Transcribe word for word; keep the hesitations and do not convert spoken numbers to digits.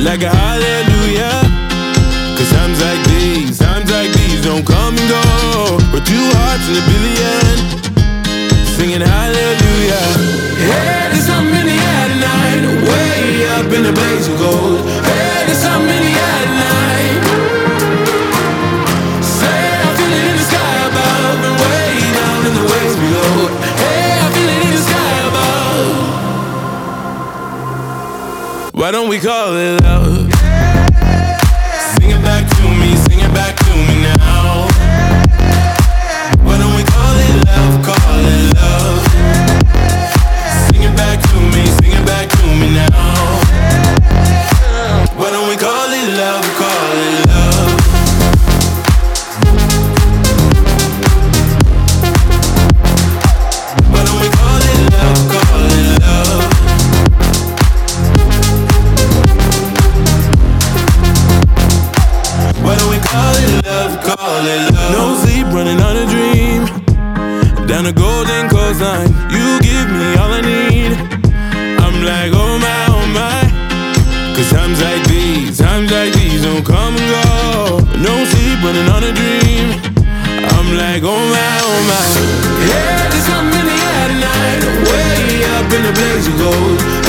like a hallelujah. Cause times like these, times like these don't come and go. We're two hearts in a billion, singing hallelujah. Hey, there's something in the air tonight, way up in the blaze of gold. Hey, there's something in the air tonight. Say I feel it in the sky above and way down in the waves below. Hey, I feel it in the sky above. Why don't we call it love? Sing it back to me, sing it back to me now. Why don't we call it love, call it love? Sing it back to me, sing it back to me now. Why don't we call it love, call it love? Why don't we call it love, call it love? Why don't we call it love, call it love? No sleep, running on a dream. Down the golden coastline, you give me all I need. I'm like, oh my, oh my. Cause times like these, times like these don't come and go. No sleep, running on a dream. I'm like, oh my, oh my. Yeah, there's something in the air tonight, way up in the blaze of gold.